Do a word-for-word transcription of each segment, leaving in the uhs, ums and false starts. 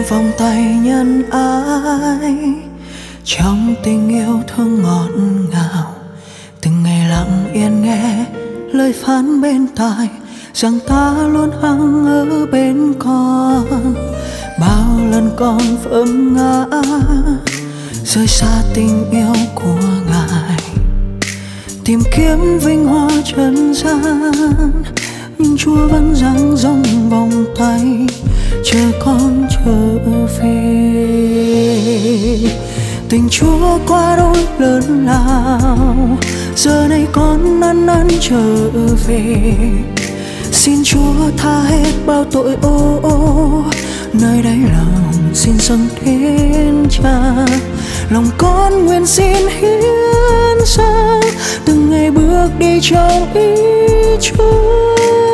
vòng tay nhân ái, trong tình yêu thương ngọt ngào. Từng ngày lặng yên nghe lời phán bên tai rằng ta luôn hằng ở bên con. Bao lần con vấp ngã rơi xa tình yêu của Ngài, tìm kiếm vinh hoa trần gian, nhưng Chúa vẫn dang rộng vòng tay chờ con trở về. Tình Chúa quá đỗi lớn lao, giờ này con ăn năn trở về. Xin Chúa tha hết bao tội ô ô, nơi đáy lòng xin dâng đến Cha. Lòng con nguyện xin hiến dâng từng ngày bước đi trong ý Chúa.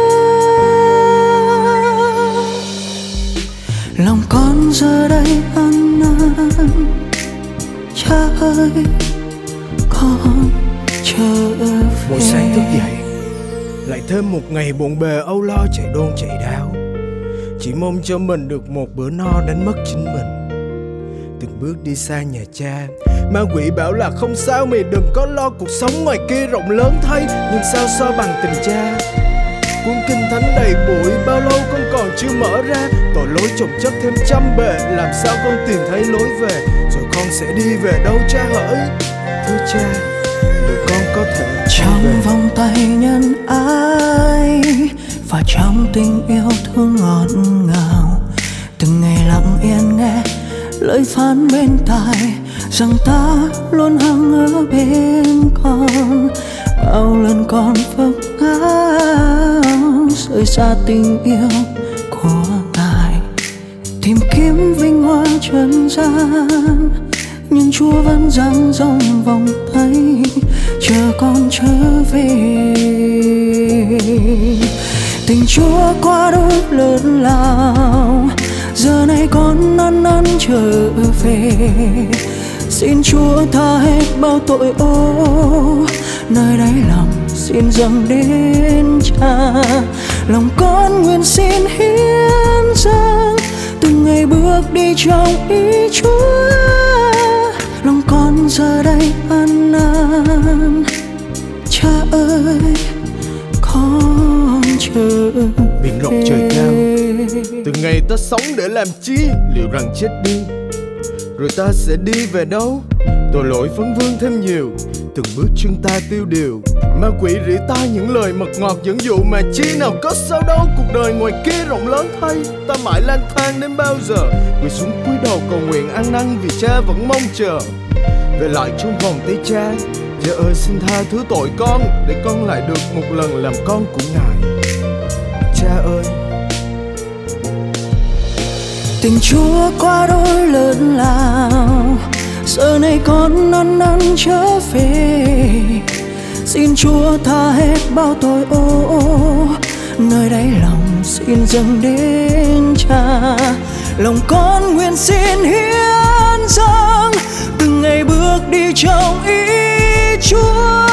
Lòng con giờ đây ăn năn, Cha ơi con trở về. Mỗi sáng thức dậy lại thêm một ngày bộn bề âu lo chạy đôn chạy đáo, chỉ mong cho mình được một bữa no đánh mất chính mình. Từng bước đi xa nhà Cha, ma quỷ bảo là không sao mày đừng có lo, cuộc sống ngoài kia rộng lớn thay, nhưng sao so bằng tình Cha. Cuốn kinh thánh đầy bụi, bao lâu con còn chưa mở ra, tội lỗi chồng chất thêm trăm bề, làm sao con tìm thấy lối về, rồi con sẽ đi về đâu Cha hỡi. Thưa Cha, để con có thể trong về. vòng tay nhân ái và trong tình yêu thương ngọt ngào. Từng ngày lặng yên nghe lời phán bên tai rằng ta luôn hằng ở bên con. Bao lần con vấp ngã rơi xa tình yêu của Ngài, tìm kiếm vinh hoa trần gian, nhưng Chúa vẫn dang rộng vòng tay chờ con trở về. Tình Chúa quá đỗi lớn lao, giờ này con ăn năn trở về. Xin Chúa tha hết bao tội ô, nơi đáy lòng xin dâng đến Cha. Lòng con nguyện xin hiến dâng từng ngày bước đi trong ý Chúa. Lòng con giờ đây ăn năn, Cha ơi con trở về. Biển rộng trời cao, từng ngày ta sống để làm chi, liệu rằng chết đi rồi ta sẽ đi về đâu? Tội lỗi vấn vương thêm nhiều, từng bước chân ta tiêu điều. Ma quỷ rỉ tai những lời mật ngọt dẫn dụ, mà chi nào có sao đâu. Cuộc đời ngoài kia rộng lớn thay, ta mãi lang thang đến bao giờ? Quỳ xuống cúi đầu cầu nguyện ăn năn vì Cha vẫn mong chờ về lại trong vòng tay Cha. Cha ơi xin tha thứ tội con, để con lại được một lần làm con của Ngài. Cha ơi, tình Chúa quá đỗi lớn lao, giờ này con ăn năn trở về. Xin Chúa tha hết bao tội ô ô, nơi đáy lòng xin dâng đến Cha. Lòng con nguyện xin hiến dâng từng ngày bước đi trong ý Chúa.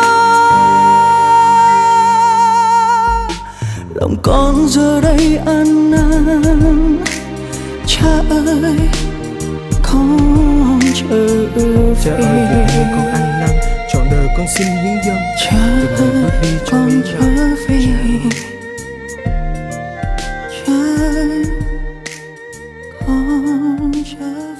Lòng con giờ đây ăn năn, Cha ơi con trở về. Cha ơi về đây con ăn năn, trọn đời con xin hiến dâng. Cha ơi con trở về. Cha ơi con trở